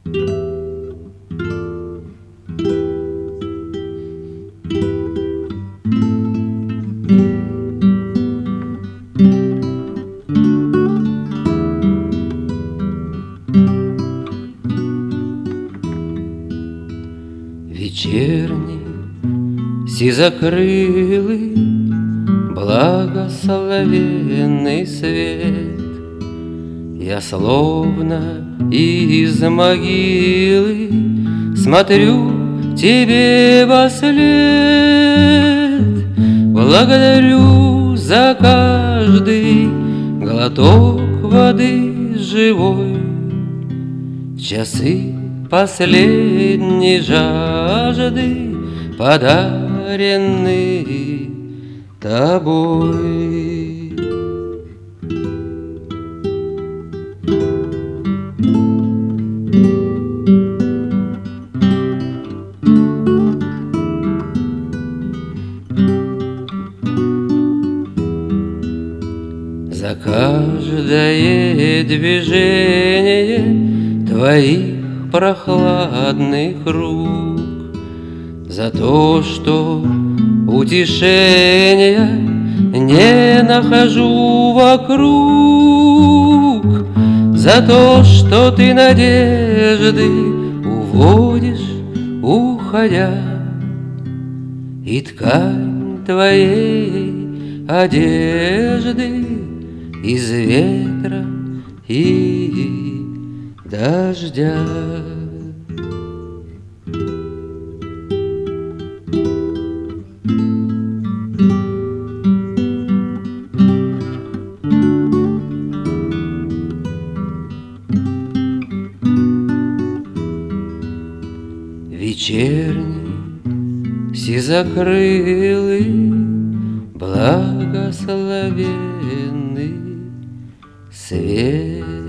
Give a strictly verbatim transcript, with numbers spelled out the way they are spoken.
Вечерний, сизокрылый, благословенный свет. Я словно из могилы смотрю тебе во след. Благодарю за каждый глоток воды живой в часы последней жажды, подаренный тобой. За каждое движение твоих прохладных рук, за то, что утешения не нахожу вокруг, за то, что ты надежды уводишь, уходя, и ткань твоей одежды из ветра и дождя. Вечерний, сизокрылый, благословенный свет.